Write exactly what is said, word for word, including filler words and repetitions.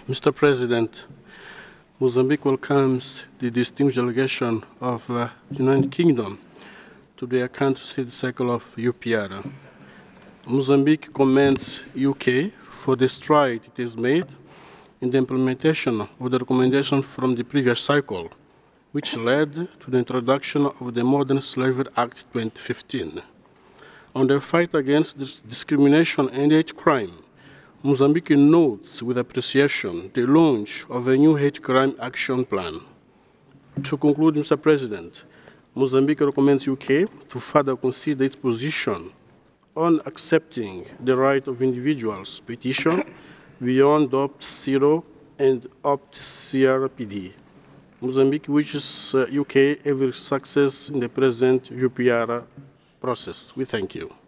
Mister President, Mozambique welcomes the distinguished delegation of uh, the United Kingdom to the country seat cycle of U P R. Mozambique commends U K for the stride it has made in the implementation of the recommendation from the previous cycle, which led to the introduction of the Modern Slavery Act twenty fifteen. On the fight against this discrimination and hate crime, Mozambique notes with appreciation the launch of a new hate crime action plan. To conclude, Mister President, Mozambique recommends U K to further consider its position on accepting the right of individuals petition beyond Opt zero and Opt C R P D. Mozambique wishes uh, U K every success in the present U P R process. We thank you.